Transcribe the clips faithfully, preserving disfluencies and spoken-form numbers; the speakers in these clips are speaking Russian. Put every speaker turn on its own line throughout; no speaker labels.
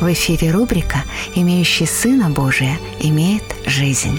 В эфире рубрика «Имеющий Сына Божия имеет жизнь».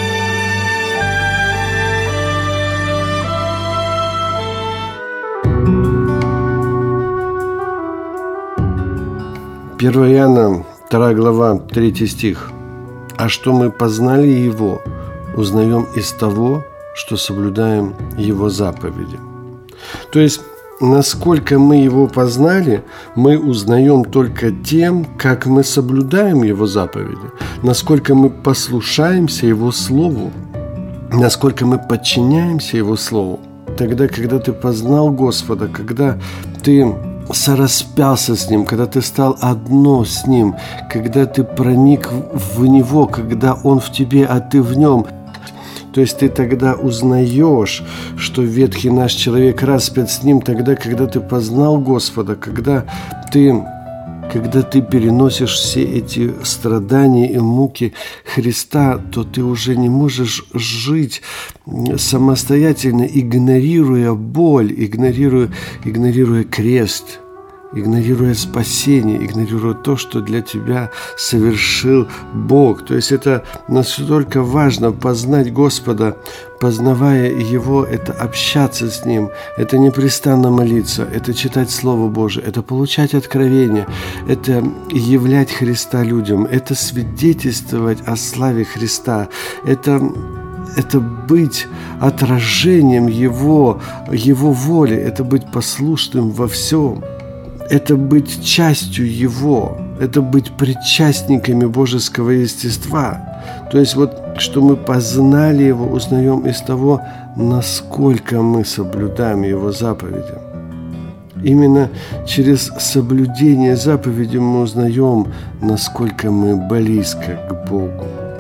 первое Иоанна, вторая глава, третий стих. «А что мы познали Его, узнаем из того, что соблюдаем Его заповеди». То есть, насколько мы Его познали, мы узнаем только тем, как мы соблюдаем Его заповеди, насколько мы послушаемся Его Слову, насколько мы подчиняемся Его Слову. Тогда, когда ты познал Господа, когда ты сораспялся с Ним, когда ты стал одно с Ним, когда ты проник в Него, когда Он в тебе, а ты в Нем, то есть ты тогда узнаешь, что ветхий наш человек распят с Ним, тогда, когда ты познал Господа, когда ты, когда ты переносишь все эти страдания и муки Христа, то ты уже не можешь жить самостоятельно, игнорируя боль, игнорируя, игнорируя крест, игнорируя спасение, игнорируя то, что для тебя совершил Бог. То есть это настолько важно познать Господа, познавая Его, это общаться с Ним, это непрестанно молиться, это читать Слово Божие, это получать откровения, это являть Христа людям, это свидетельствовать о славе Христа, это... Это быть отражением Его, Его воли, это быть послушным во всем, это быть частью Его, это быть причастниками божеского естества. То есть вот, что мы познали Его, узнаем из того, насколько мы соблюдаем Его заповеди. Именно через соблюдение заповедей мы узнаем, насколько мы близко к Богу.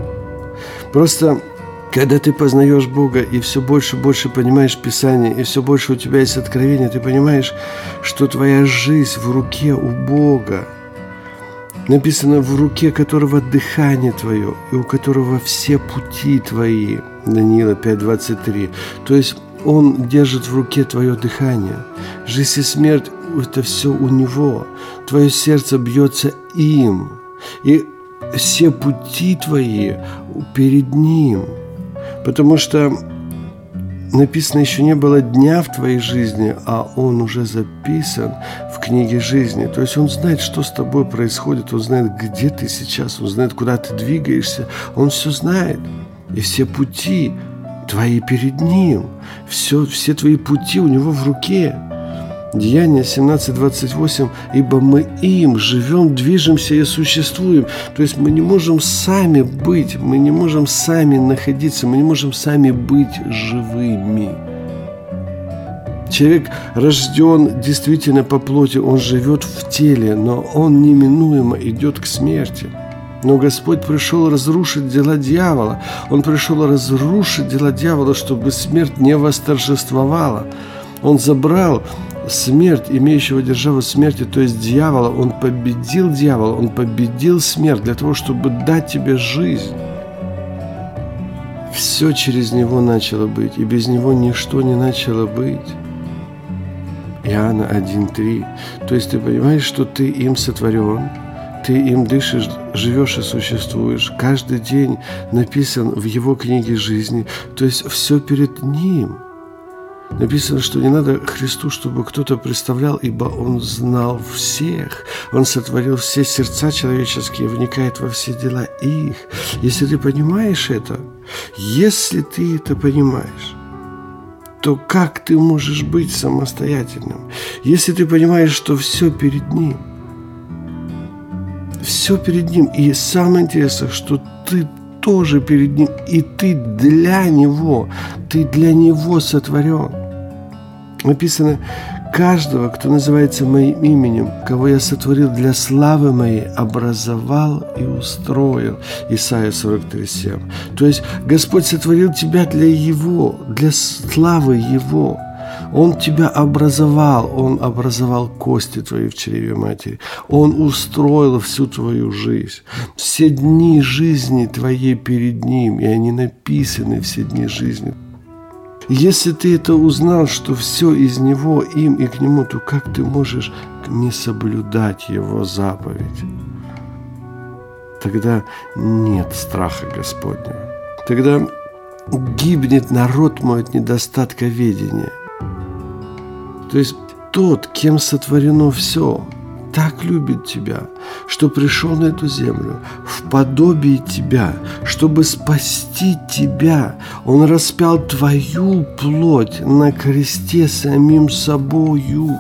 Просто когда ты познаешь Бога и все больше и больше понимаешь Писание, и все больше у тебя есть откровение, ты понимаешь, что твоя жизнь в руке у Бога. Написано, в руке которого дыхание твое, и у которого все пути твои. Даниила пять двадцать три. То есть Он держит в руке твое дыхание. Жизнь и смерть – это все у Него. Твое сердце бьется им. И все пути твои перед Ним. Потому что написано, еще не было дня в твоей жизни, а он уже записан в книге жизни. То есть Он знает, что с тобой происходит, Он знает, где ты сейчас, Он знает, куда ты двигаешься, Он все знает. И все пути твои перед Ним, все, все твои пути у Него в руке. Деяния семнадцать двадцать восемь. «Ибо мы им живем, движемся и существуем». То есть мы не можем сами быть, мы не можем сами находиться, мы не можем сами быть живыми. Человек рожден действительно по плоти, он живет в теле, но он неминуемо идет к смерти. Но Господь пришел разрушить дела дьявола. Он пришел разрушить дела дьявола, чтобы смерть не восторжествовала. Он забрал смерть, имеющего державу смерти, то есть дьявола. Он победил дьявола, он победил смерть для того, чтобы дать тебе жизнь. Все через Него начало быть, и без Него ничто не начало быть. Иоанна один три. То есть ты понимаешь, что ты им сотворен, ты им дышишь, живешь и существуешь. Каждый день написан в Его книге жизни. То есть все перед Ним. Написано, что не надо Христу, чтобы кто-то представлял, ибо Он знал всех. Он сотворил все сердца человеческие, вникает во все дела их. Если ты понимаешь это, если ты это понимаешь, то как ты можешь быть самостоятельным? Если ты понимаешь, что все перед Ним, все перед Ним, и самое интересное, что ты тоже перед Ним, и ты для Него, ты для Него сотворен. Написано, каждого, кто называется Моим именем, кого я сотворил для славы Моей, образовал и устроил. Исайя сорок три семь. То есть Господь сотворил тебя для Его, для славы Его. Он тебя образовал, Он образовал кости твои в чреве матери. Он устроил всю твою жизнь. Все дни жизни твоей перед Ним, и они написаны, все дни жизни. Если ты это узнал, что все из Него, им и к Нему, то как ты можешь не соблюдать Его заповедь? тогда нет страха Господнего. Тогда гибнет народ мой от недостатка ведения. То есть тот, кем сотворено все, так любит тебя, что пришел на эту землю в подобие тебя, чтобы спасти тебя. Он распял твою плоть на кресте самим собою,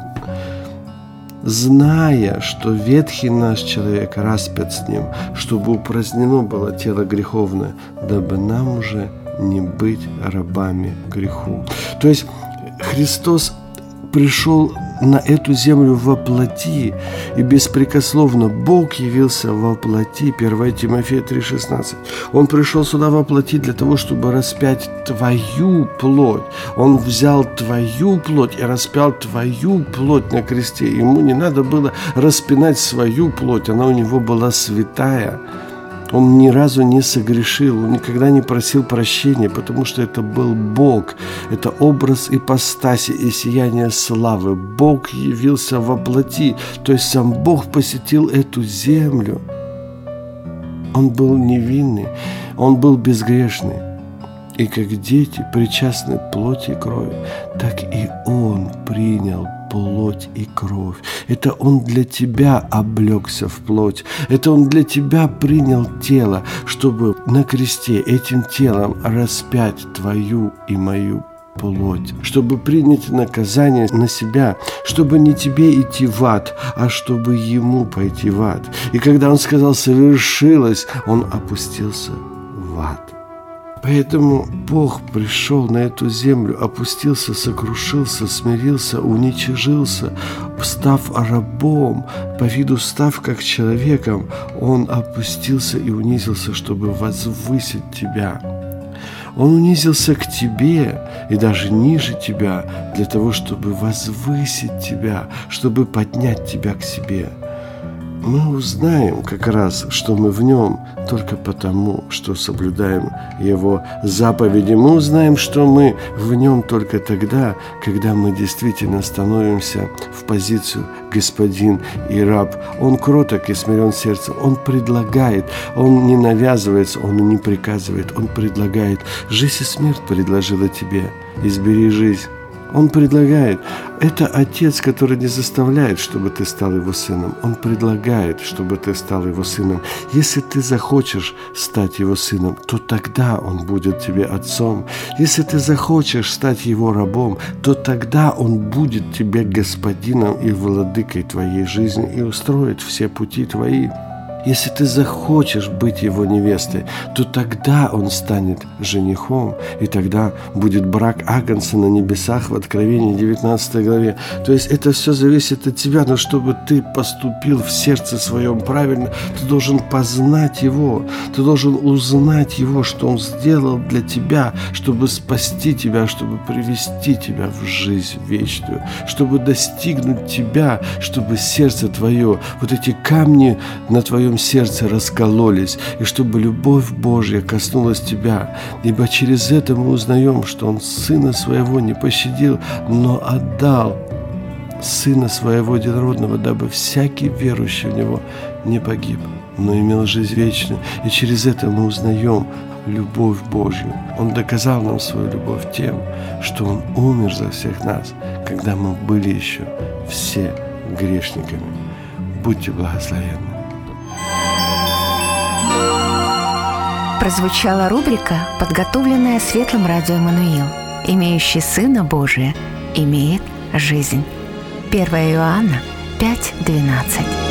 зная, что ветхий наш человек распят с ним, чтобы упразднено было тело греховное, дабы нам уже не быть рабами греху. То есть Христос пришел на эту землю во плоти, и беспрекословно Бог явился во плоти. первое Тимофея три шестнадцать. Он пришел сюда во плоти для того, чтобы распять твою плоть. Он взял твою плоть и распял твою плоть на кресте. Ему не надо было распинать свою плоть, она у него была святая. Он ни разу не согрешил, он никогда не просил прощения, потому что это был Бог. Это образ ипостаси и сияния славы. Бог явился во плоти, то есть сам Бог посетил эту землю. Он был невинный, он был безгрешный. И как дети причастны плоти и крови, так и Он принял плоть и кровь. Это Он для тебя облегся в плоть. Это Он для тебя принял тело, чтобы на кресте этим телом распять твою и мою плоть, чтобы принять наказание на себя, чтобы не тебе идти в ад, а чтобы Ему пойти в ад. И когда Он сказал «совершилось», Он опустился в ад. Поэтому Бог пришел на эту землю, опустился, сокрушился, смирился, уничижился, став рабом, по виду став как человеком, Он опустился и унизился, чтобы возвысить тебя. Он унизился к тебе и даже ниже тебя для того, чтобы возвысить тебя, чтобы поднять тебя к себе. Мы узнаем как раз, что мы в Нем только потому, что соблюдаем Его заповеди. Мы узнаем, что мы в Нем только тогда, когда мы действительно становимся в позицию господин и раб. Он кроток и смирен сердцем. Он предлагает, Он не навязывается, Он не приказывает. Он предлагает. Жизнь и смерть предложила тебе. Избери жизнь. Он предлагает. Это Отец, который не заставляет, чтобы ты стал Его сыном. Он предлагает, чтобы ты стал Его сыном. Если ты захочешь стать Его сыном, то тогда Он будет тебе отцом. Если ты захочешь стать Его рабом, то тогда Он будет тебе господином и владыкой твоей жизни и устроит все пути твои. Если ты захочешь быть Его невестой, то тогда Он станет женихом, и тогда будет брак Агнца на небесах в Откровении девятнадцатой главе. То есть это все зависит от тебя, но чтобы ты поступил в сердце своем правильно, ты должен познать Его, ты должен узнать Его, что Он сделал для тебя, чтобы спасти тебя, чтобы привести тебя в жизнь вечную, чтобы достигнуть тебя, чтобы сердце твое, вот эти камни на твоем сердце раскололись, и чтобы любовь Божья коснулась тебя. Ибо через это мы узнаем, что Он Сына Своего не пощадил, но отдал Сына Своего единородного, дабы всякий верующий в Него не погиб, но имел жизнь вечную. И через это мы узнаем любовь Божью. Он доказал нам свою любовь тем, что Он умер за всех нас, когда мы были еще все грешниками. Будьте благословенны.
Прозвучала рубрика, подготовленная Светлым Радио Эммануил. «Имеющий Сына Божия имеет жизнь». первое Иоанна пять двенадцать.